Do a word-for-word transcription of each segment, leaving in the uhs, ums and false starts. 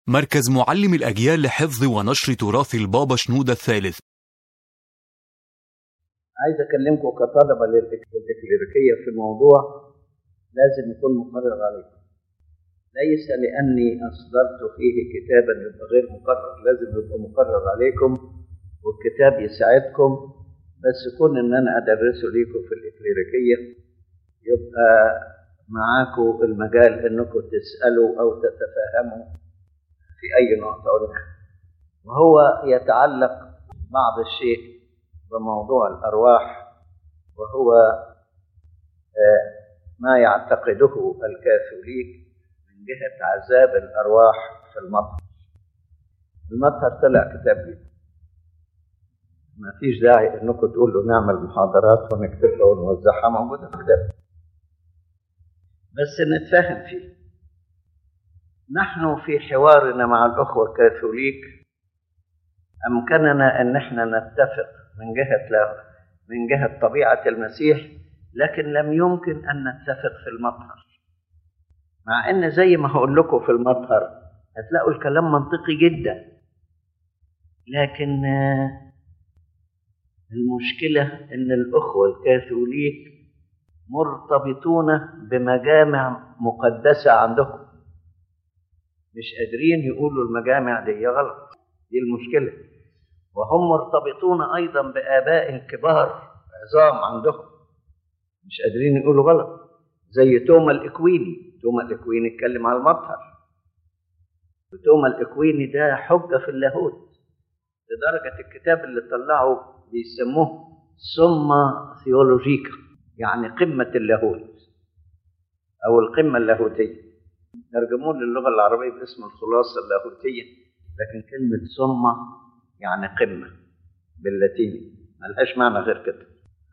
مركز معلم الأجيال لحفظ ونشر تراث البابا شنودة الثالث. عايز أكلمكم كطلبة للإكليريكية في موضوع لازم يكون مقرر عليكم. ليس لأني أصدرت فيه كتابا يبقى غير مقرر، لازم يبقى مقرر عليكم والكتاب يساعدكم، بس يكون إن أنا أدرسه ليكم في الإكليريكية يبقى معاكم المجال إنكم تسألوا أو تتفاهموا في أي نقطة أخرى. وهو يتعلق بعض الشيء بموضوع الأرواح، وهو ما يعتقده الكاثوليك من جهة عذاب الأرواح في المطهر. المطهر طلع كتاب لي، ما فيش داعي انكم تقولوا نعمل محاضرات ونكتبها ونوزعها، موجودة في كتاب بس نتفاهم فيه. نحن في حوارنا مع الأخوة الكاثوليك أمكننا أن احنا نتفق من جهة له من جهة طبيعة المسيح، لكن لم يمكن أن نتفق في المطهر، مع أن زي ما هقول لكم في المطهر هتلاقوا الكلام منطقي جدا، لكن المشكلة أن الأخوة الكاثوليك مرتبطون بمجامع مقدسة عندهم، مش قادرين يقولوا المجامع دي غلط، دي المشكلة. وهم مرتبطون أيضا بآباء كبار عظام عندهم، مش قادرين يقولوا غلط، زي توما الإكويني. توما الإكويني اتكلم على المطهر، وتوما الإكويني ده حجة في اللاهوت لدرجة الكتاب اللي طلعوا بيسموه سمة ثيولوجيكا، يعني قمة اللاهوت أو القمة اللاهوتية، ترجموه للغة العربية باسم الخلاصة اللاهوتية، لكن كلمة سمة يعني قمة باللاتيني، ملهاش معنى غير كده.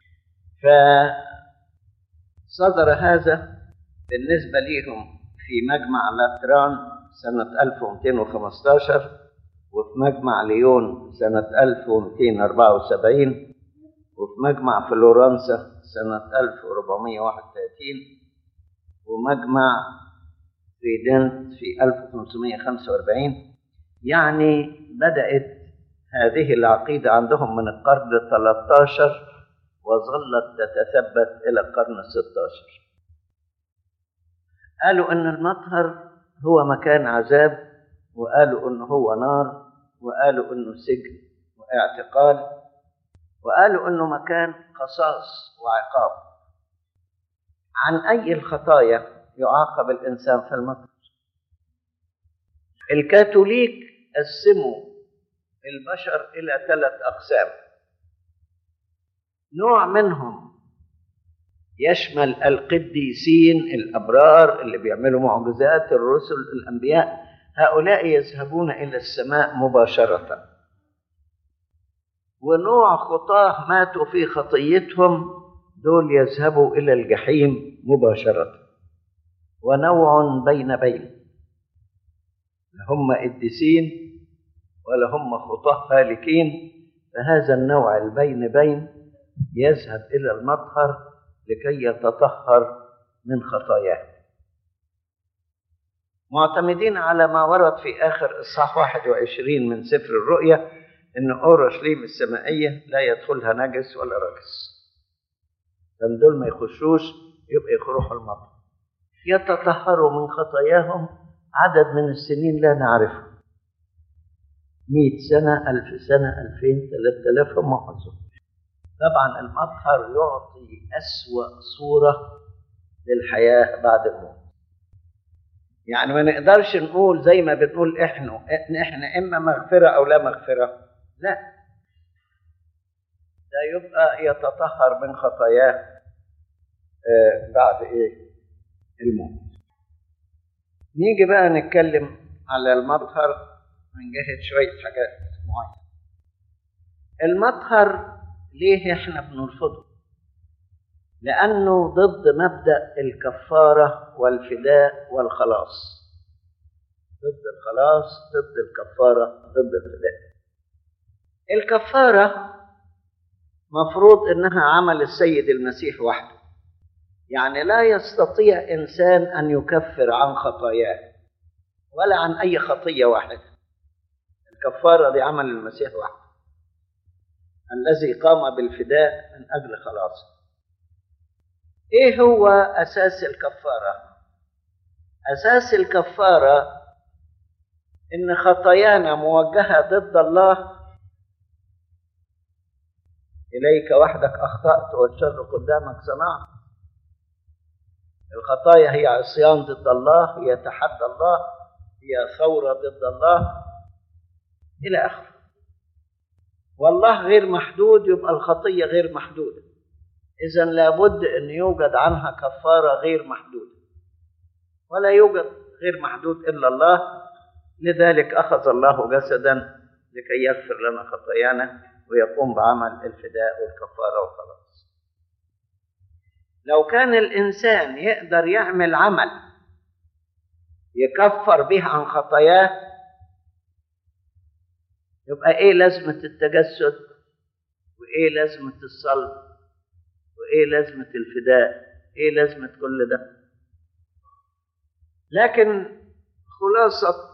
فصدر هذا بالنسبة ليهم في مجمع لاتران سنة ألف ومئتين وخمسة عشر، وفي مجمع ليون سنة ألف ومئتين وأربعة وسبعين، وفي مجمع فلورنسا سنة ألف وأربعمئة وواحد وثلاثين، ومجمع تريدنت في ألف وخمسمئة وخمسة وأربعين. يعني بدأت هذه العقيدة عندهم من القرن الثالث عشر وظلت تتثبت إلى القرن الستة عشر. قالوا أن المطهر هو مكان عذاب، وقالوا أنه هو نار، وقالوا أنه سجن واعتقال، وقالوا أنه مكان قصاص وعقاب. عن أي الخطايا يعاقب الإنسان في المطهر؟ الكاثوليك قسموا البشر إلى ثلاث أقسام. نوع منهم يشمل القديسين الأبرار اللي بيعملوا معجزات، الرسل الأنبياء، هؤلاء يذهبون إلى السماء مباشرة. ونوع خطاه ماتوا في خطيتهم، دول يذهبوا إلى الجحيم مباشرة. ونوع بين بين، لا هم قديسين ولا هم خطاه هالكين، فهذا النوع البين بين يذهب إلى المطهر لكي يتطهر من خطاياه، معتمدين على ما ورد في آخر إصحاح واحد وعشرين من سفر الرؤيا إن أورشليم السمائية لا يدخلها نجس ولا رجس. لأن دول ما يخشوش يبقى يروحوا المطهر، يتطهروا من خطاياهم عدد من السنين لا نعرفه، مئة سنة، ألف سنة، ألفين، ثلاثة آلاف، هم حظهم. طبعا المطهر يعطي أسوأ صورة للحياة بعد الموت. يعني ما نقدرش نقول زي ما بنقول احنا احنا اما مغفرة او لا مغفرة، لا، ده يبقى يتطهر من خطاياه بعد ايه؟ الموت. نيجي بقى نتكلم على المطهر من جهة شوية حاجات معينة. المطهر ليه احنا بنرفضه؟ لأنه ضد مبدأ الكفارة والفداء والخلاص. ضد الخلاص، ضد الكفارة، ضد الفداء. الكفارة مفروض إنها عمل السيد المسيح وحده، يعني لا يستطيع إنسان أن يكفر عن خطاياه، ولا عن أي خطية واحدة. الكفارة دي عمل المسيح وحده الذي قام بالفداء من أجل خلاصه. إيه هو أساس الكفارة؟ أساس الكفارة إن خطايانا موجهة ضد الله. إليك وحدك أخطأت والشر قدامك صنعت. الخطايا هي عصيان ضد الله، هي تحدي الله، هي ثورة ضد الله إلى آخره. والله غير محدود، يبقى الخطية غير محدودة. إذن لابد أن يوجد عنها كفارة غير محدودة، ولا يوجد غير محدود إلا الله. لذلك أخذ الله جسدا لكي يغفر لنا خطايانا ويقوم بعمل الفداء والكفارة وخلاص. لو كان الإنسان يقدر يعمل عمل يكفر به عن خطاياه، يبقى إيه لازمة التجسد، وإيه لازمة الصلب، وإيه لازمة الفداء، إيه لازمة كل ده؟ لكن خلاصة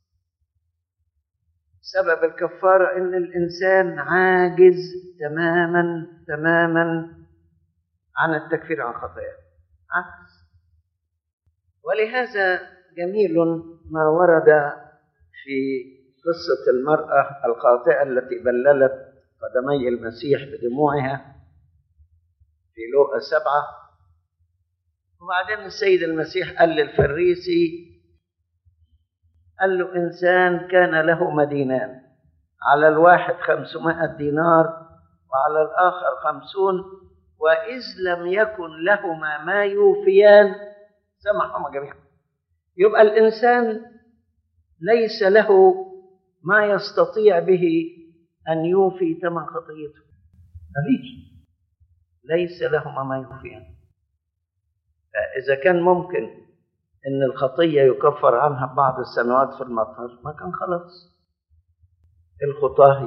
سبب الكفارة إن الإنسان عاجز تماما تماما عن التكفير عن خطاياه، عاجز. ولهذا جميل ما ورد في قصة المرأة الخاطئة التي بللت قدمي المسيح بدموعها في لوقا سبعة. وبعدين السيد المسيح قال للفريسي، قال له إنسان كان له مدينان، على الواحد خمسمائة دينار وعلى الآخر خمسون، وإذ لم يكن لهما ما يوفيان سمحهما جميعا. يبقى الإنسان ليس له ما يستطيع به أن يوفي ثمن خطيته، مفيش، ليس لهما ما يوفيان. فإذا كان ممكن إن الخطية يكفر عنها بعض السنوات في المطهر، ما كان خلاص. الخطاة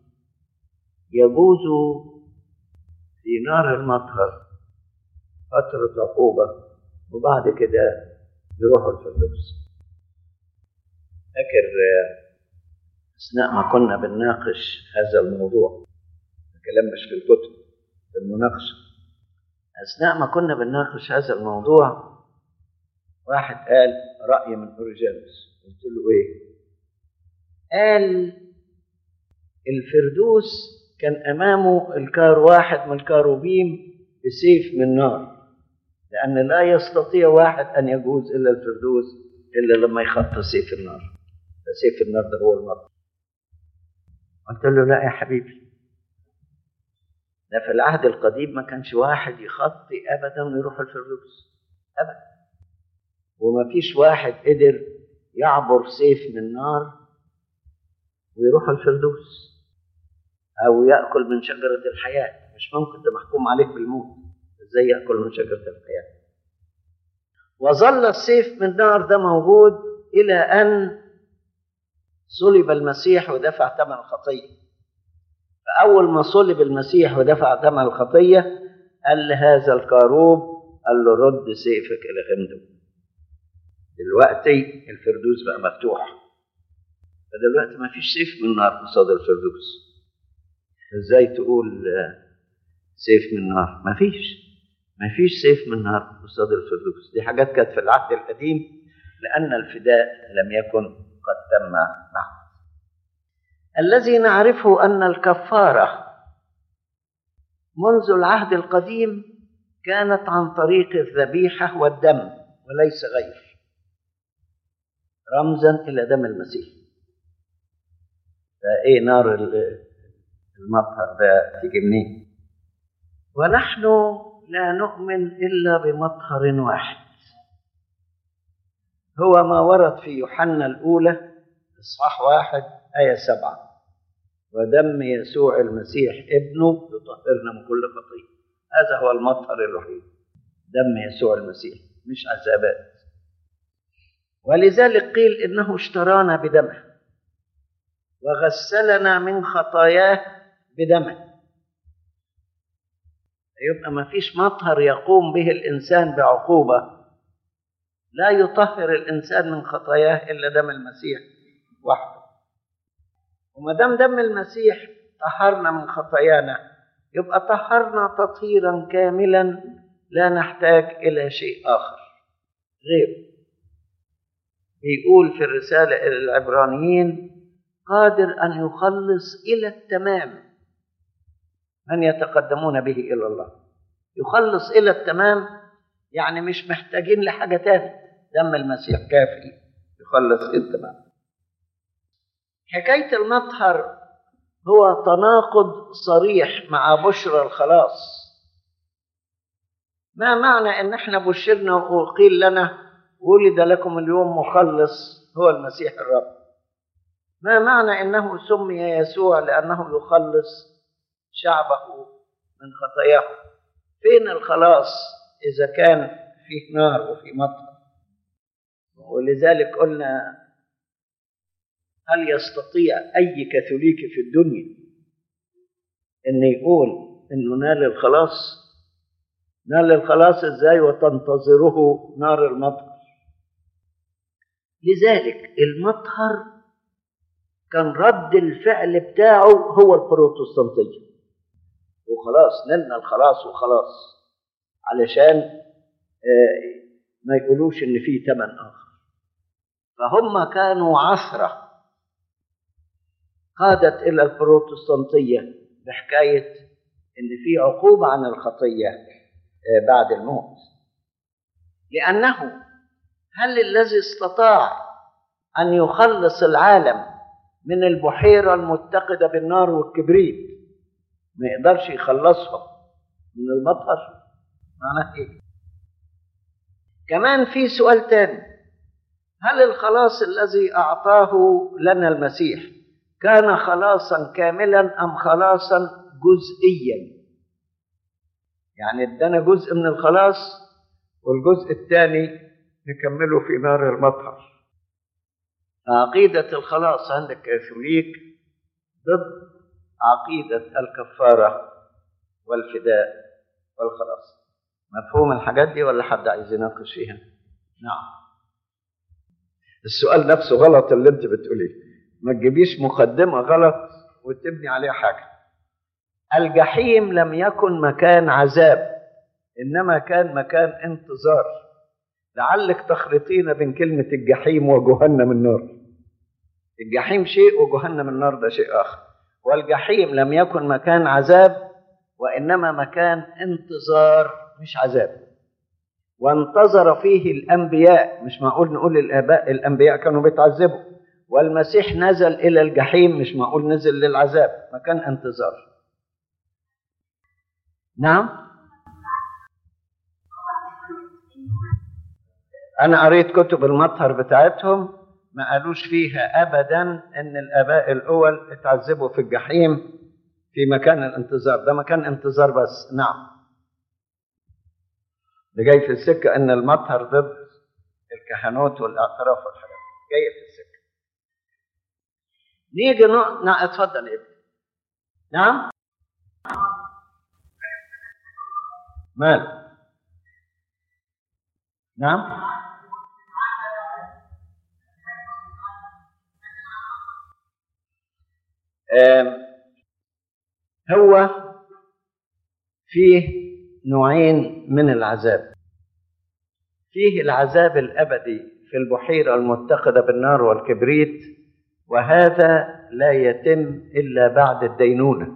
يجوزوا في نار المطهر فترة عقوبة وبعد كده يروحوا الفردوس. فاكر أثناء ما كنا بنناقش هذا الموضوع، الكلام مش في الكتب، في المناقشة، أثناء ما كنا بنناقش هذا الموضوع واحد قال رأي من أوريجانوس. قلت له إيه؟ قال الفردوس كان أمامه الكار واحد من الكاروبيم بسيف من نار، لأن لا يستطيع واحد أن يجوز إلا الفردوس إلا لما يخط سيف النار. فسيف النار ده هو المطر. قلت له لا يا حبيبي، ده في العهد القديم ما كانش واحد يخطي أبدا ويروح الفردوس أبدا، وما فيش واحد قدر يعبر سيف من نار ويروح الفردوس أو يأكل من شجرة الحياة. مش ممكن، ده محكوم عليك بالموت، إزاي يأكل من شجرة الحياة؟ وظل السيف من نار ده موجود إلى أن صلب المسيح ودفع ثمن الخطية. فأول ما صلب المسيح ودفع ثمن الخطية قال لهذا الكاروب، قال له رد سيفك إلى غمده. دلوقتي الفردوس بقى مفتوح، فدلوقتي ما فيش سيف من نار قصاد الفردوس. ازاي تقول سيف من نار؟ ما فيش ما فيش سيف من نار قصاد الفردوس. دي حاجات كانت في العهد القديم، لأن الفداء لم يكن قد تم بعد. الذي نعرفه أن الكفارة منذ العهد القديم كانت عن طريق الذبيحة والدم وليس غير، رمزا إلى دم المسيح. فإيه نار المطهر ده تيجي منين؟ ونحن لا نؤمن إلا بمطهر واحد، هو ما ورد في يوحنا الأولى إصحاح واحد آية سبعة: ودم يسوع المسيح ابنه يطهرنا من كل خطية. هذا هو المطهر الوحيد، دم يسوع المسيح، مش عذابات. ولذلك قيل إنه اشترانا بدمه وغسلنا من خطاياه بدمه. يبقى ما فيش مطهر يقوم به الإنسان بعقوبة لا يطهر الإنسان من خطاياه إلا دم المسيح وحده. وما دام دم المسيح طهرنا من خطايانا، يبقى طهرنا تطهيرا كاملا لا نحتاج إلى شيء آخر غير. بيقول في الرسالة إلى العبرانيين: قادر أن يخلص إلى التمام من يتقدمون به إلى الله. يخلص إلى التمام يعني مش محتاجين لحاجة تاني، دم المسيح كافي يخلص إلى التمام. حكاية المطهر هو تناقض صريح مع بشرى الخلاص. ما معنى ان احنا بشرنا وقيل لنا ولد لكم اليوم مخلص هو المسيح الرب؟ ما معنى انه سمي يسوع لانه يخلص شعبه من خطاياه؟ فين الخلاص اذا كان فيه نار وفي مطر؟ ولذلك قلنا: هل يستطيع اي كاثوليكي في الدنيا ان يقول انه نال الخلاص؟ نال الخلاص ازاي وتنتظره نار المطهر؟ لذلك المطهر كان رد الفعل بتاعه هو البروتستانتية، وخلاص نلنا الخلاص وخلاص، علشان ما يقولوش ان فيه ثمن اخر. فهم كانوا عثرة قادت الى البروتستانتية بحكاية ان في عقوبة عن الخطية بعد الموت. لأنه هل الذي استطاع أن يخلص العالم من البحيرة المتقدة بالنار والكبريت ما يقدرش يخلصهم من المطهر؟ معناه إيه؟ كمان في سؤال تاني: هل الخلاص الذي أعطاه لنا المسيح كان خلاصا كاملا أم خلاصا جزئيا؟ يعني ادانا جزء من الخلاص والجزء الثاني نكمله في نار المطهر. عقيدة الخلاص عند الكاثوليك ضد عقيدة الكفارة والفداء والخلاص. مفهوم الحاجات دي ولا حد عايز يناقش فيها؟ نعم. السؤال نفسه غلط اللي انت بتقوليه، ما تجيبيش مقدمة غلط وتبني عليها حاجة. الجحيم لم يكن مكان عذاب، إنما كان مكان انتظار. لعلك تخلطين بين كلمة الجحيم وجهنم النار. الجحيم شيء وجهنم النار ده شيء آخر. والجحيم لم يكن مكان عذاب، وإنما مكان انتظار مش عذاب. وانتظر فيه الأنبياء. مش معقول نقول الآباء الأنبياء كانوا بيتعذبوا، والمسيح نزل إلى الجحيم، مش معقول نزل للعذاب. مكان انتظار. نعم. أنا قريت كتب المطهر بتاعتهم، ما قالوش فيها أبدا أن الآباء الأول اتعذبوا في الجحيم في مكان الانتظار. ده مكان انتظار بس. نعم. اللي جاي في السكة أن المطهر ضد الكهنوت والاعتراف والحاجات جاية في السكة. نيجي نقعد. نعم اتفضل يا ابني. نعم. مال. نعم. هو فيه نوعين من العذاب. فيه العذاب الأبدي في البحيرة المتقدة بالنار والكبريت، وهذا لا يتم إلا بعد الدينونة.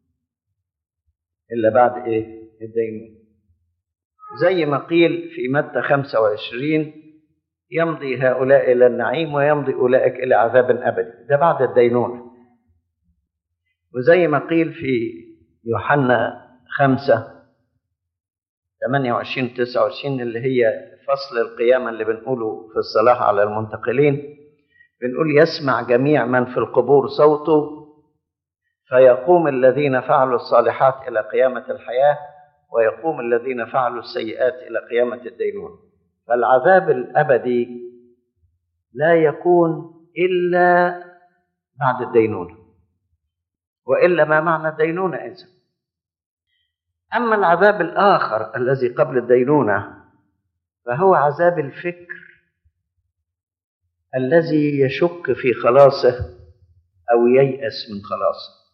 إلا بعد إيه؟ الدينونة. زي ما قيل في متى خمسة وعشرين: يمضي هؤلاء إلى النعيم ويمضي أولئك إلى عذاب أبدي. ده بعد الدينونة. وزي ما قيل في يوحنا خمسة ثمانية وعشرين تسعة وعشرين اللي هي فصل القيامة اللي بنقوله في الصلاة على المنتقلين، بنقول: يسمع جميع من في القبور صوته، فيقوم الذين فعلوا الصالحات إلى قيامة الحياة، ويقوم الذين فعلوا السيئات إلى قيامة الدينونة. فالعذاب الأبدي لا يكون إلا بعد الدينونة، وإلا ما معنى الدينونة إذن؟ أما العذاب الآخر الذي قبل الدينونة فهو عذاب الفكر الذي يشك في خلاصه أو ييأس من خلاصه،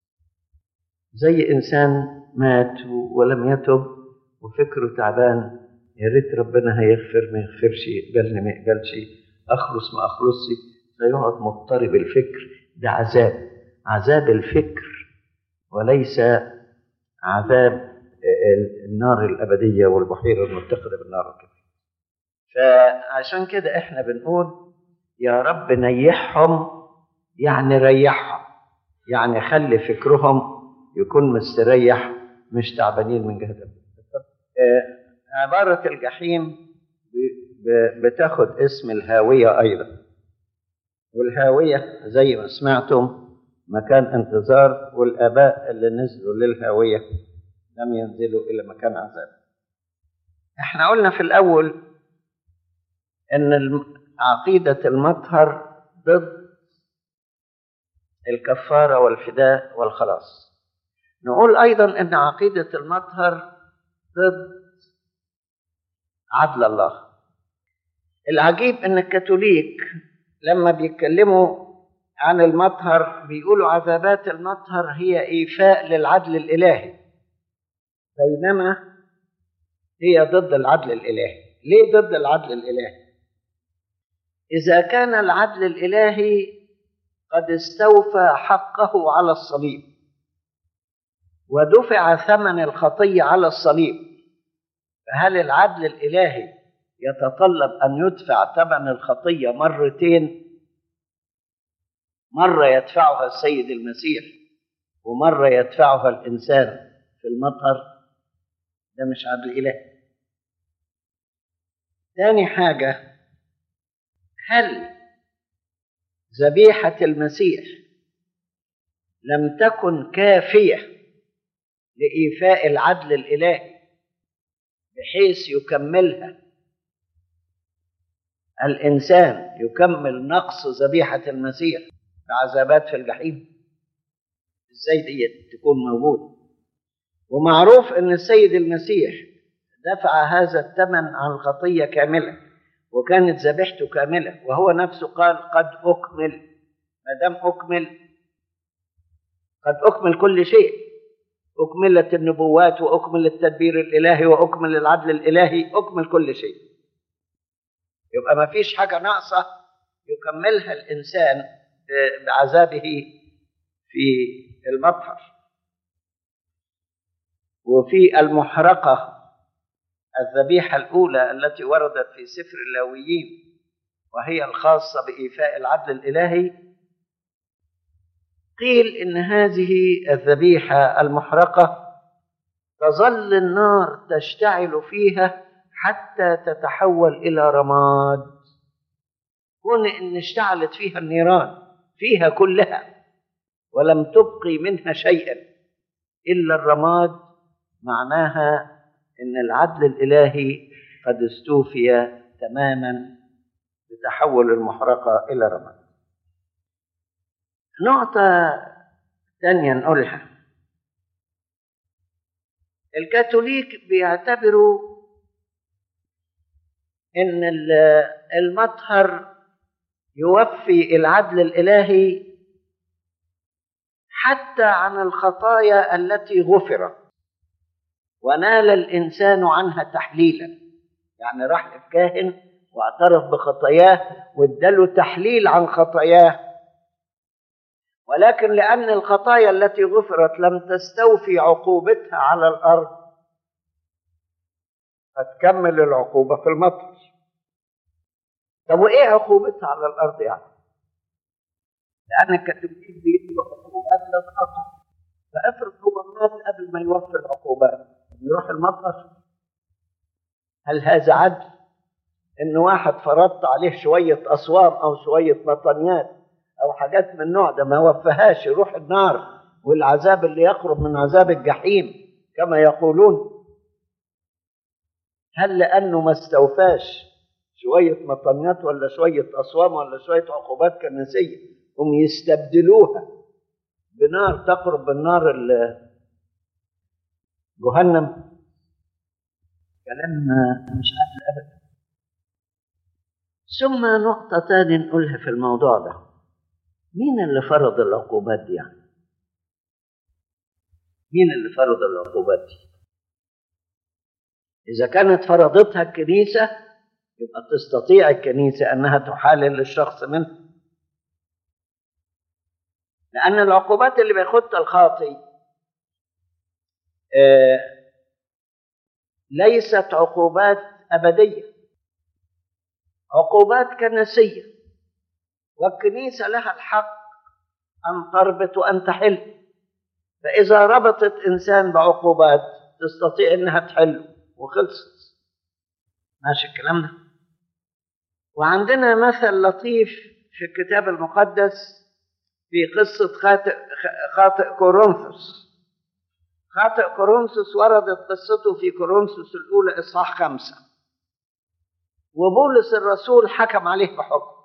زي إنسان مات ولم يتب وفكره تعبان، يا ريت ربنا هيغفر ما يغفرش، يقبلني ما يقبلش، أخلص ما أخلصش، فيقعد مضطرب الفكر. ده عذاب، عذاب الفكر وليس عذاب النار الأبدية والبحيرة المتخذة بالنار الكبيرة. فعشان كده احنا بنقول يا رب نيحهم، يعني ريحهم، يعني خلي فكرهم يكون مستريح، مش تعبانين من جهة. عبارة الجحيم بتاخد اسم الهاوية أيضا، والهاوية زي ما سمعتم مكان انتظار، والآباء اللي نزلوا للهاوية لم ينزلوا إلى مكان عذاب. احنا قلنا في الأول إن عقيدة المطهر ضد الكفارة والفداء والخلاص. نقول أيضا إن عقيدة المطهر ضد عدل الله. العجيب إن الكاثوليك لما بيتكلموا عن المطهر بيقولوا عذابات المطهر هي إيفاء للعدل الإلهي، بينما هي ضد العدل الإلهي. ليه ضد العدل الإلهي؟ إذا كان العدل الإلهي قد استوفى حقه على الصليب ودفع ثمن الخطية على الصليب، فهل العدل الإلهي يتطلب أن يدفع ثمن الخطية مرتين؟ مرة يدفعها السيد المسيح ومرة يدفعها الإنسان في المطهر؟ ده مش عدل إلهي. ثاني حاجة، هل ذبيحة المسيح لم تكن كافية لإيفاء العدل الإلهي بحيث يكملها الإنسان، يكمل نقص ذبيحة المسيح بعذابات في الجحيم؟ إزاي دي تكون موجودة؟ ومعروف أن السيد المسيح دفع هذا الثمن عن الخطية كاملة، وكانت ذبيحته كاملة، وهو نفسه قال قد أكمل. ما دام أكمل، قد أكمل كل شيء، أكملت النبوات وأكمل التدبير الإلهي وأكمل العدل الإلهي، أكمل كل شيء. يبقى ما فيش حاجة ناقصة يكملها الإنسان بعذابه في المطهر. وفي المحرقة الذبيحة الأولى التي وردت في سفر اللاويين وهي الخاصة بإيفاء العدل الإلهي، قيل إن هذه الذبيحة المحرقة تظل النار تشتعل فيها حتى تتحول إلى رماد. كون إن اشتعلت فيها النيران فيها كلها ولم تبقي منها شيئا إلا الرماد، معناها إن العدل الإلهي قد استوفي تماما بتحول المحرقة إلى رماد. نقطة ثانية نقولها، الكاثوليك بيعتبروا إن المطهر يوفي العدل الإلهي حتى عن الخطايا التي غفرت ونال الإنسان عنها تحليلا. يعني راح للكاهن واعترف بخطاياه واداله تحليل عن خطاياه، ولكن لأن الخطايا التي غفرت لم تستوفي عقوبتها على الأرض فتكمل العقوبة في المطر. طب وإيه عقوبتها على الأرض يعني؟ لأن الكاثوليك بيدوا عقوبات لا تقطع، فافرض هو مات قبل ما يوفي العقوبات يروح المطر، هل هذا عدل؟ إن واحد فرضت عليه شوية أصوام أو شوية مطنيات أو حاجات من النوع ده ما وفهاش يروح النار والعذاب اللي يقرب من عذاب الجحيم كما يقولون؟ هل لأنه ما استوفاش شوية مطنيات ولا شوية أصوام ولا شوية عقوبات كنسية هم يستبدلوها بنار تقرب بالنار جهنم؟ كلام مش عادل أبدا. ثم نقطة تانية نقولها في الموضوع ده، مين اللي فرض العقوبات دي يعني؟ مين اللي فرض العقوبات دي؟ إذا كانت فرضتها الكنيسة يبقى تستطيع الكنيسة أنها تحالل الشخص منه، لأن العقوبات اللي بياخدها الخاطئ آه ليست عقوبات أبدية، عقوبات كنسية، والكنيسة لها الحق أن تربط وأن تحل. فإذا ربطت إنسان بعقوبات تستطيع أنها تحله وخلصت. ماشي الكلام ده؟ وعندنا مثل لطيف في الكتاب المقدس في قصة خاطئ, خاطئ كورنثوس. خاطئ كورنثوس وردت قصته في كورنثوس الأولى إصحاح خمسة، وبولس الرسول حكم عليه بحكم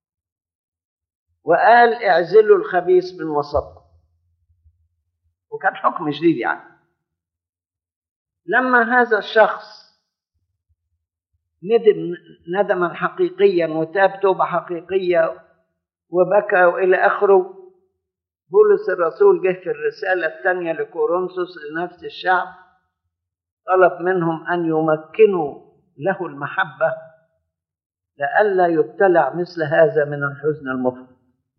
وقال اعزلوا الخبيث من وسطكم، وكان حكم شديد يعني. لما هذا الشخص ندم ندما حقيقيا وتاب توبة حقيقية وبكى وإلى آخره، بولس الرسول جه في الرسالة الثانية لكورنثوس لنفس الشعب طلب منهم أن يمكنوا له المحبة لئلا يبتلع مثل هذا من الحزن المفرط،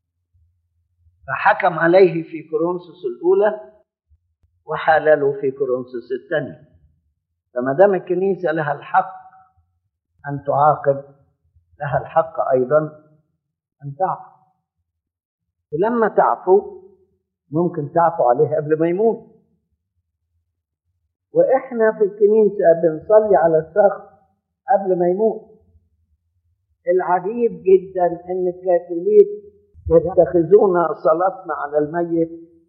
فحكم عليه في كورنثوس الأولى وحالله في كورنثوس الثانية. فما دام الكنيسة لها الحق أن تعاقب لها الحق أيضا أن تعفو، ولما تعفو ممكن تعفو عليه قبل ما يموت. وإحنا في الكنيسة بنصلي على الشخص قبل ما يموت. العجيب جدا أن الكاثوليك يتخذون صلاتنا على الميت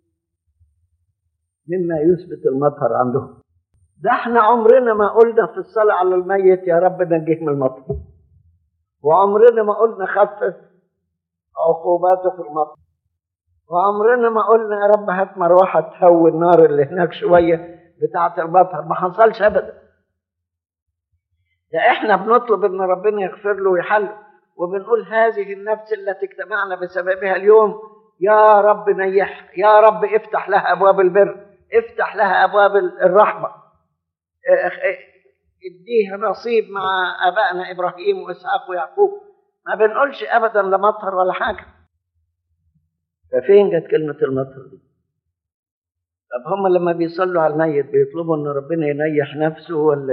مما يثبت المطهر عندهم. ده احنا عمرنا ما قلنا في الصلاة على الميت يا رب نجيه من المطر، وعمرنا ما قلنا خفف عقوباته في المطر، وعمرنا ما قلنا يا رب هات مروحة تهوي النار اللي هناك شوية بتاعة المطر. ما حصلش أبدا. ده احنا بنطلب ان ربنا يغفر له ويحله، وبنقول هذه النفس التي اجتمعنا بسببها اليوم يا رب نيح، يا رب افتح لها أبواب البر، افتح لها أبواب الرحمة، اديها نصيب مع ابائنا ابراهيم واسحاق ويعقوب. ما بنقولش ابدا لا مطهر ولا حاجه. ففين جت كلمه المطهر دي؟ طب هم لما بيصلوا على الميت بيطلبوا ان ربنا ينيح نفسه ولا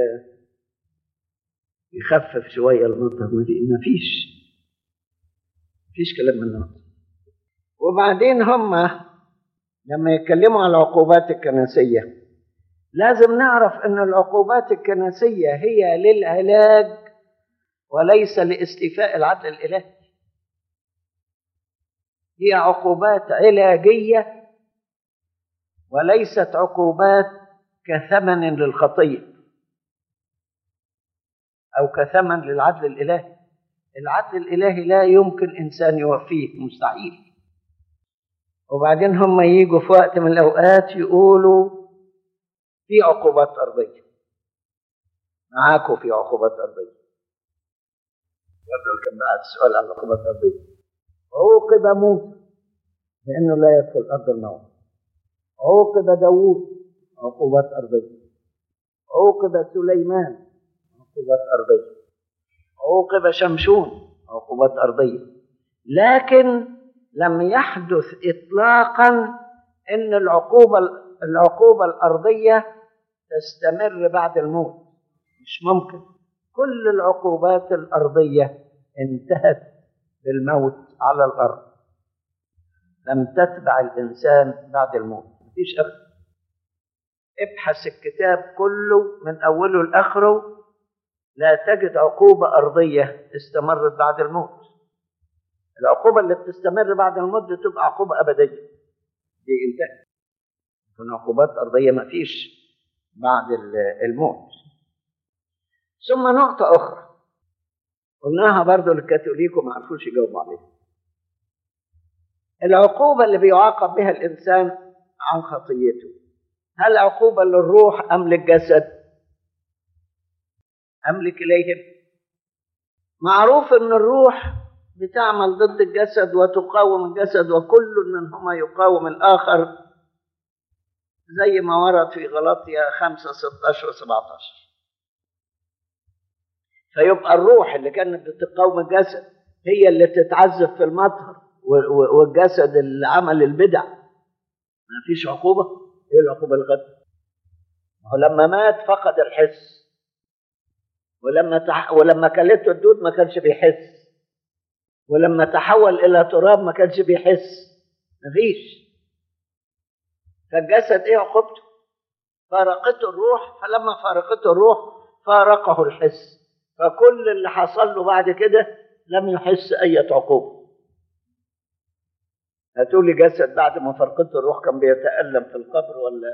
يخفف شويه المطهر؟ ما فيش فيش كلام من المطهر. وبعدين هم لما يتكلموا على العقوبات الكنسيه لازم نعرف أن العقوبات الكنسية هي للعلاج وليس لاستيفاء العدل الإلهي. هي عقوبات علاجية وليست عقوبات كثمن للخطية أو كثمن للعدل الإلهي. العدل الإلهي لا يمكن إنسان يوفيه، مستحيل. وبعدين هم ييجوا في وقت من الأوقات يقولوا في عقوبات أرضية، معاكم في عقوبات أرضية. يقول كم بعد السؤال عن عقوبات أرضية. عوقب موسى لأنه لا يدخل أرض الموت، عوقب داوود عقوبات أرضية، عوقب سليمان عقوبات أرضية، عوقب شمشون عقوبات أرضية. لكن لم يحدث إطلاقا أن العقوبة العقوبة الأرضية تستمر بعد الموت، مش ممكن. كل العقوبات الأرضية انتهت بالموت على الأرض، لم تتبع الإنسان بعد الموت، مفيش أخر. ابحث الكتاب كله من أوله لآخره لا تجد عقوبة أرضية استمرت بعد الموت. العقوبة اللي بتستمر بعد الموت دي تبقى عقوبة أبدية، دي انتهت. لكن عقوبات أرضية ما فيش بعد الموت. ثم نقطة أخرى قلناها برضو للكاثوليك وما عرفوش يجاوبوا عليها. العقوبة اللي بيعاقب بها الإنسان عن خطيته، هل عقوبة للروح أم للجسد أم لكليهم؟ معروف ان الروح بتعمل ضد الجسد وتقاوم الجسد، وكل منهما يقاوم الاخر، زي ما ورد في غلاطيا خمسة ستاشر وسبعة عشر. فيبقى الروح اللي كانت بتقاوم الجسد هي اللي تتعذب في المطهر، والجسد اللي عمل البدع ما فيش عقوبة. ايه العقوبة الغد؟ ولما مات فقد الحس، ولما تح... ولما كلته الدود ما كانش بيحس، ولما تحول الى تراب ما كانش بيحس، ما فيش. فالجسد ايه عقوبته؟ فارقته الروح، فلما فارقته الروح فارقه الحس، فكل اللي حصل له بعد كده لم يحس اي عقوبة. هتقولي جسد بعد ما فارقته الروح كان بيتألم في القبر، ولا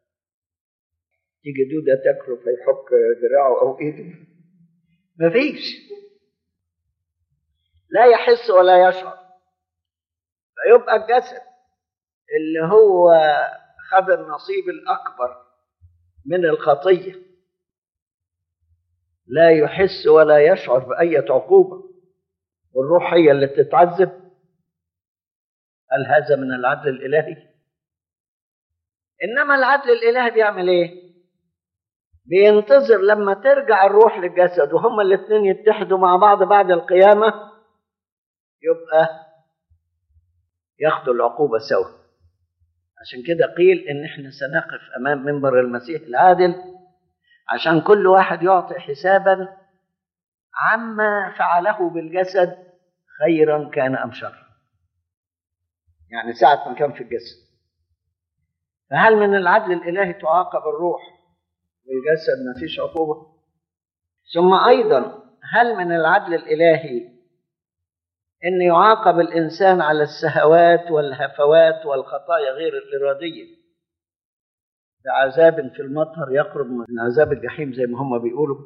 تيجي دودة تاكله فيحك ذراعه او ايده؟ مفيش، لا يحس ولا يشعر. فيبقى الجسد اللي هو خد النصيب الأكبر من الخطية لا يحس ولا يشعر بأي عقوبة، والروح هي اللي تتعذب. هل هذا من العدل الإلهي؟ إنما العدل الإلهي بيعمل إيه؟ بينتظر لما ترجع الروح للجسد وهما الاثنين يتحدوا مع بعض بعد القيامة، يبقى ياخدوا العقوبة سوا. عشان كده قيل إن إحنا سنقف أمام منبر المسيح العادل عشان كل واحد يعطي حسابا عما فعله بالجسد، خيرا كان أم شرا. يعني ساعة ما كان في الجسد. فهل من العدل الإلهي تعاقب الروح والجسد ما فيش عقوبة؟ ثم أيضا هل من العدل الإلهي أن يعاقب الإنسان على السهوات والهفوات والخطايا غير الإرادية بعذاب في المطهر يقرب من عذاب الجحيم زي ما هم بيقولوا؟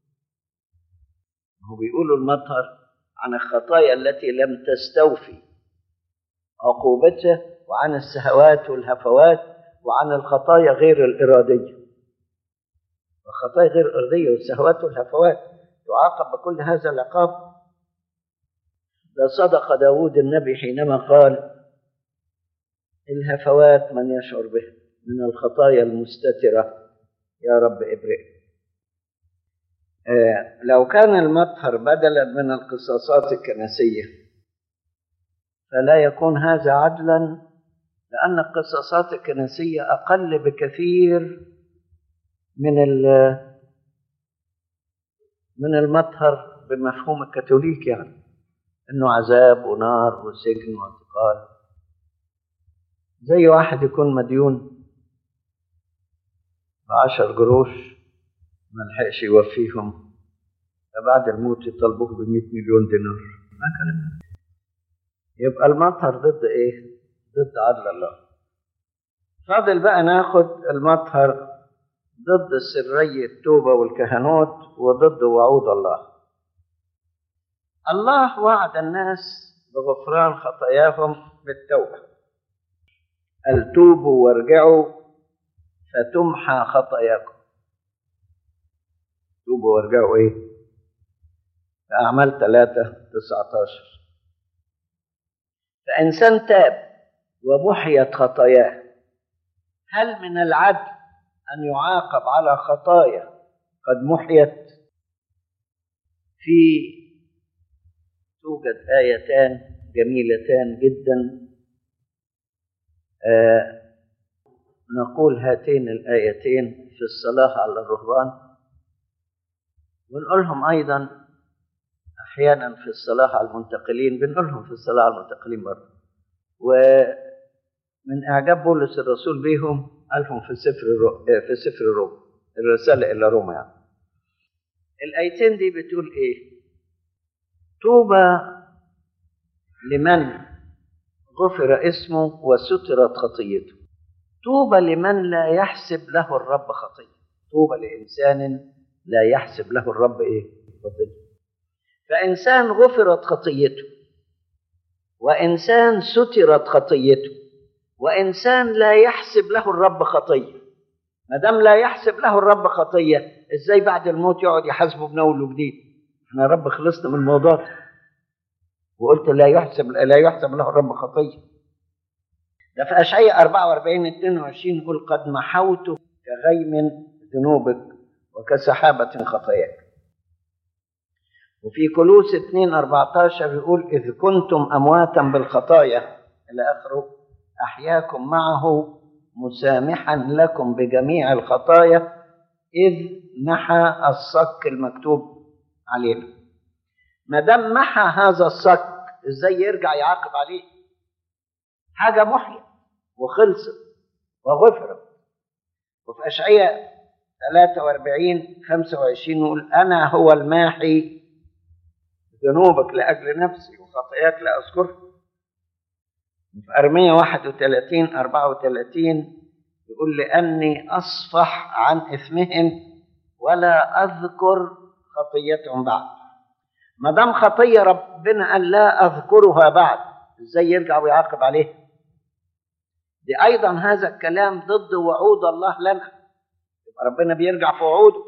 هم بيقولوا المطهر عن الخطايا التي لم تستوفي عقوبتها، وعن السهوات والهفوات، وعن الخطايا غير الإرادية. الخطايا غير الإرادية والسهوات والهفوات تعاقب بكل هذا العقاب. ده صدق داود النبي حينما قال: الهفوات من يشعر به، من الخطايا المستترة يا رب ابرئ. آه لو كان المطهر بدلا من القصاصات الكنسية فلا يكون هذا عدلا، لأن القصاصات الكنسية أقل بكثير من من المطهر بمفهوم الكاثوليك، يعني إنه عذاب ونار وسجن واعتقال. زي واحد يكون مديون بعشر قروش ما لحقش يوفيهم، فبعد الموت يطالبوه بمئة مليون دينار. ما كان يبقى المطهر ضد ايه؟ ضد عدل الله. فاضل بقى ناخد المطهر ضد سري التوبة والكهنوت وضد وعود الله. الله وعد الناس بغفران خطاياهم بالتوبة: قال توبوا وارجعوا فتمحى خطاياكم. توبوا وارجعوا ايه؟ في أعمال ثلاثة تسعة عشر. فإنسان تاب ومحيت خطاياه، هل من العدل أن يعاقب على خطايا قد محيت؟ في توجد آيتان جميلتان جدا، آه نقول هاتين الآيتين في الصلاة على الرهبان، ونقولهم أيضا أحيانا في الصلاة على المنتقلين، بنقولهم في الصلاة على المنتقلين برضه. ومن إعجاب بولس الرسول بيهم قالهم في سفر الرو... في سفر روما، الرسالة إلى روما. يعني الآيتين دي بتقول إيه؟ طوبى لمن غفر اسمه وسترت خطيته، طوبى لمن لا يحسب له الرب خطية. طوبى لإنسان لا يحسب له الرب إيه؟ خطية. فإنسان غفرت خطيته، وإنسان سترت خطيته، وإنسان لا يحسب له الرب خطية. ما دام لا يحسب له الرب خطية، إزاي بعد الموت يقعد يحاسبه بنول وجديد؟ احنا رب خلصنا من الموضوع ده، وقلت لا يحسب لا يحسب له الرب خطيه. ده في اشعياء أربعة وأربعين اثنين وعشرين يقول قد محوت كغيم ذنوبك وكسحابة خطاياك. وفي كولوس اثنين أربعة عشر يقول إذ كنتم أمواتا بالخطايا إلى آخره أحياكم معه مسامحا لكم بجميع الخطايا إذ محى الصك المكتوب علينا. ما دام محى هذا الصك إزاي يرجع يعاقب عليه؟ حاجة محية وخلصت وغفرت. وفي أشعياء ثلاثة وأربعين خمسة وعشرين يقول أنا هو الماحي ذنوبك لأجل نفسي وخطاياك لا أذكرها. في أرمية واحد وثلاثين أربعة وثلاثين يقول لأني أصفح عن إثمهم ولا أذكر خطيتهم بعد. ما دام خطية ربنا قال لا أذكرها بعد، إزاي يرجع ويعاقب عليه؟ دي أيضا هذا الكلام ضد وعود الله لنا، يبقى ربنا بيرجع في وعوده.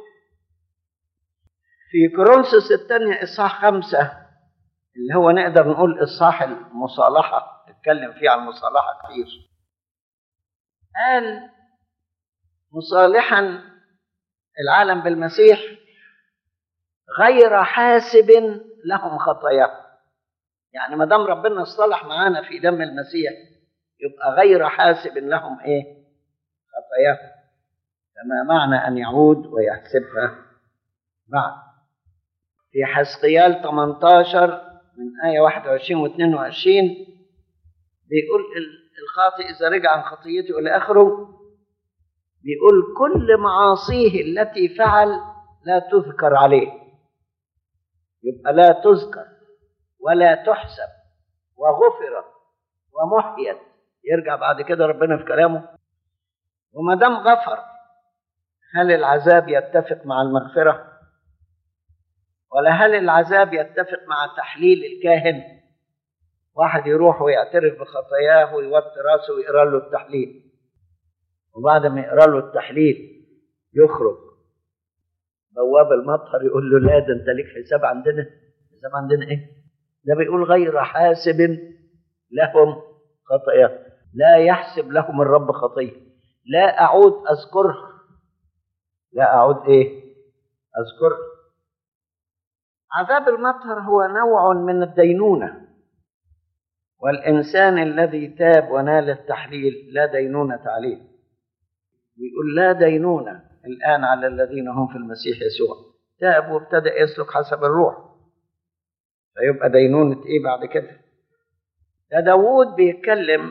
في كورنثوس الثانية إصحاح خمسة اللي هو نقدر نقول إصحاح المصالحة، اتكلم فيه عن المصالحة كثير، قال مصالحا العالم بالمسيح غير حاسب لهم خطاياهم. يعني ما دام ربنا اصطلح معانا في دم المسيح يبقى غير حاسب لهم ايه؟ خطاياهم، فما معنى ان يعود ويحسبها بعد. في حزقيال ثمانية عشر من آية واحد وعشرين واثنين وعشرين بيقول الخاطئ إذا رجع عن خطيته إلى آخره بيقول كل معاصيه التي فعل لا تذكر عليه، يبقى لا تذكر ولا تحسب وغفرت ومحيت. يرجع بعد كده ربنا في كلامه. وما دام غفر هل العذاب يتفق مع المغفرة؟ ولا هل العذاب يتفق مع تحليل الكاهن؟ واحد يروح ويعترف بخطاياه ويوطي راسه ويقرا له التحليل، وبعد ما يقرا له التحليل يخرج بواب المطهر يقول له لا ده انت ليك حساب عندنا. حساب عندنا ايه؟ ده بيقول غير حاسب لهم خطاياهم، لا يحسب لهم الرب خطيه، لا اعود اذكرها. لا اعود ايه؟ اذكرها. عذاب المطهر هو نوع من الدينونة، والإنسان الذي تاب ونال التحليل لا دينونة عليه. بيقول لا دينونة الآن على الذين هم في المسيح يسوع. تاب وابتدأ يسلك حسب الروح، فيبقى دينونة إيه بعد كده؟ ده داود بيتكلم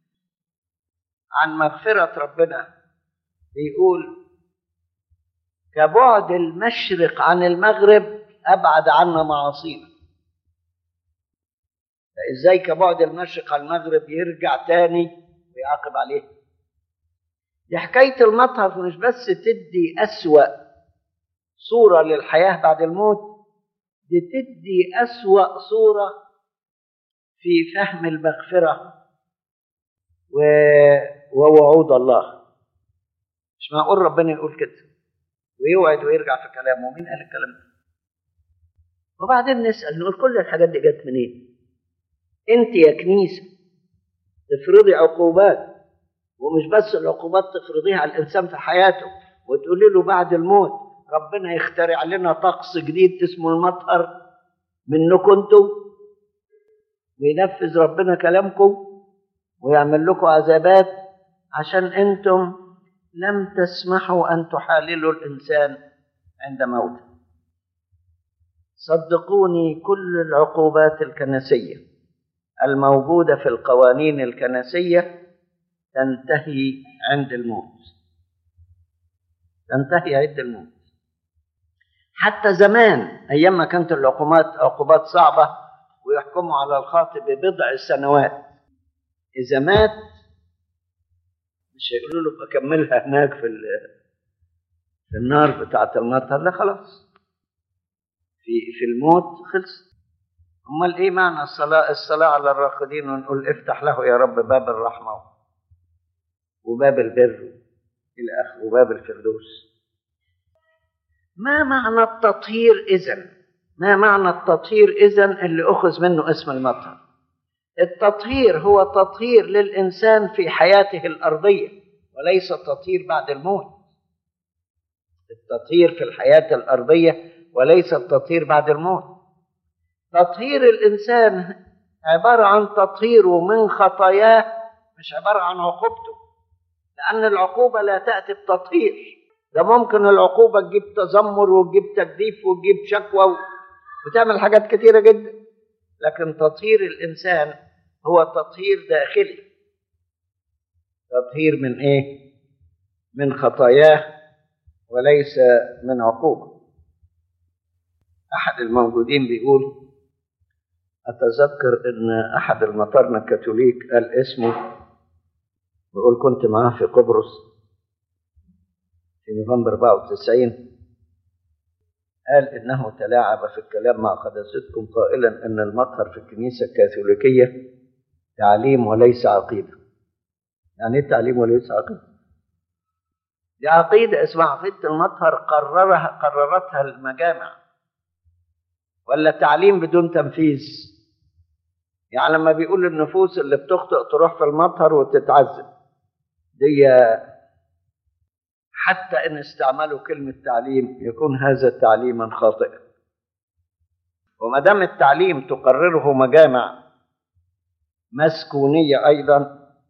عن مغفرة ربنا، بيقول كبعد المشرق عن المغرب أبعد عنا معاصينا. فإزاي كبعد المشرق عن المغرب يرجع تاني ويعاقب عليه؟ دي حكاية المطهر مش بس تدي أسوأ صورة للحياة بعد الموت، دي تدي أسوأ صورة في فهم المغفرة ووعود الله. مش معقول ربنا يقول كده ويوعد ويرجع في كلامه. مين قال الكلام ده؟ وبعدين نسأل نقول كل الحاجات دي جت منين؟ انت يا كنيسة تفرضي عقوبات، ومش بس العقوبات تفرضيها على الإنسان في حياته وتقولي له بعد الموت ربنا يخترع لنا طقس جديد اسمه المطهر منكم انتوا وينفذ ربنا كلامكم ويعمل لكم عذابات عشان انتم لم تسمحوا أن تحاللوا الإنسان عند موته. صدقوني كل العقوبات الكنسية الموجودة في القوانين الكنسية تنتهي عند الموت. تنتهي عند الموت. حتى زمان أيام ما كانت العقوبات عقوبات صعبة ويحكموا على الخاطئ ببضع سنوات، إذا مات مش هيقولوا له بكملها هناك في في النار بتاعة المطهر، لا خلاص في في الموت خلص. امال ايه معنى الصلاه؟ الصلاه على الراقدين ونقول افتح له يا رب باب الرحمه وباب البر الى اخره وباب الفردوس. ما معنى التطهير اذن؟ ما معنى التطهير إذن اللي أخذ منه اسم المطهر؟ التطهير هو تطهير للإنسان في حياته الأرضية وليس التطهير بعد الموت. التطهير في الحياة الأرضية وليس التطهير بعد الموت. تطهير الإنسان عبارة عن تطهيره من خطاياه، مش عبارة عن عقوبته، لأن العقوبة لا تأتي بتطهير. ده ممكن العقوبة تجيب تذمر وتجيب تجديف وتجيب شكوى وتعمل حاجات كتيرة جدا، لكن تطهير الإنسان هو تطهير داخلي. تطهير من إيه؟ من خطاياه وليس من عقوبة. أحد الموجودين بيقول، أتذكر أن أحد المطارنة الكاثوليك قال اسمه، بيقول كنت معاه في قبرص في نوفمبر أربعة وتسعين، قال إنه تلاعب في الكلام مع قداستكم قائلا أن المطهر في الكنيسة الكاثوليكية تعليم وليس عقيدة. يعني إيه تعليم وليس عقيدة؟ دي عقيدة اسمها عقيدة المطهر قررها قررتها المجامع، ولا تعليم بدون تنفيذ؟ يعني لما بيقول النفوس اللي بتخطئ تروح في المطهر وتتعذب، دي حتى إن استعملوا كلمة تعليم يكون هذا تعليما خاطئا. وما دام التعليم تقرره مجامع مسكونية أيضا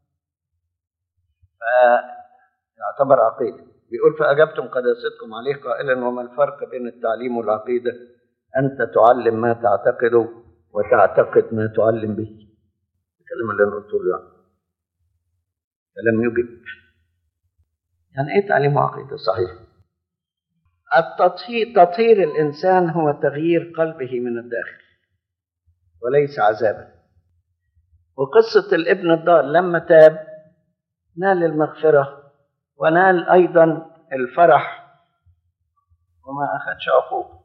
فيعتبر عقيدة. بيقول فأجبتم قداستكم عليه قائلا وما الفرق بين التعليم والعقيدة؟ أنت تعلم ما تعتقده وتعتقد ما تعلم به. الكلام اللي أنا قلته له يعني كلام يجب. يعني إيه تعليم وعقيدة؟ صحيح. التطهير تطهير الإنسان هو تغيير قلبه من الداخل وليس عذابا. وقصة الابن الضال لما تاب نال المغفرة ونال أيضا الفرح وما أخذش عقوبة.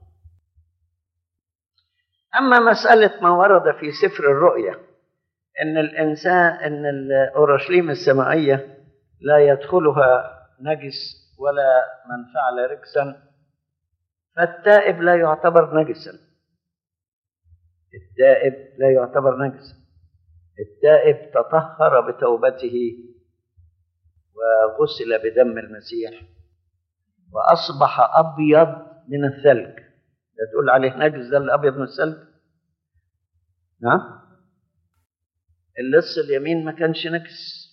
أما مسألة ما ورد في سفر الرؤيا إن الإنسان إن الأورشليم السمائية لا يدخلها نجس ولا من فعل ركسا، فالتائب لا يعتبر نجسا. التائب لا يعتبر نجسا. التائب تطهر بتوبته وغسل بدم المسيح وأصبح أبيض من الثلج. لا تقول عليه نجس ده اللي أبيض من الثلج. نعم، اللص اليمين ما كانش نجس.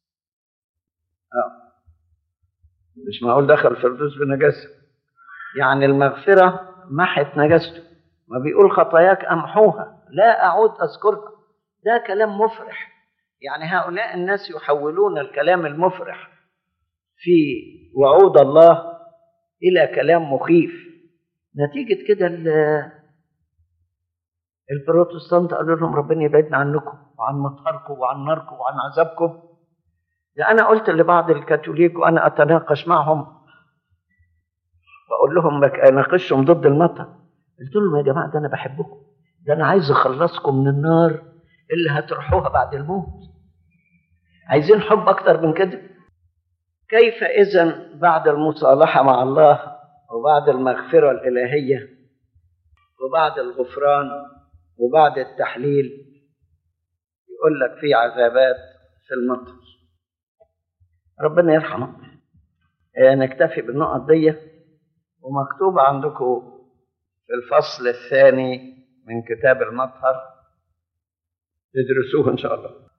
آه. مش معقول دخل الفردوس بنجاسة. يعني المغفرة محت نجاسته. ما بيقول خطاياك أمحوها لا أعود أذكرها. ده كلام مفرح. يعني هؤلاء الناس يحولون الكلام المفرح في وعود الله إلى كلام مخيف. نتيجة كده البروتستانت قالوا لهم ربنا يبعدنا عنكم وعن مطهركم وعن ناركم وعن عذابكم. ده أنا قلت لبعض الكاثوليك وأنا أتناقش معهم بقول لهم أناقشهم ضد المطهر، قلت لهم يا جماعة ده أنا بحبكم، ده أنا عايز أخلصكم من النار اللي هتروحوها بعد الموت. عايزين حب أكتر من كده؟ كيف إذن بعد المصالحة مع الله وبعد المغفرة الإلهية وبعد الغفران وبعد التحليل يقول لك في عذابات في المطهر؟ ربنا يرحمه. نكتفي بالنقط دي، ومكتوب عندكم في الفصل الثاني من كتاب المطهر، تدرسوه إن شاء الله.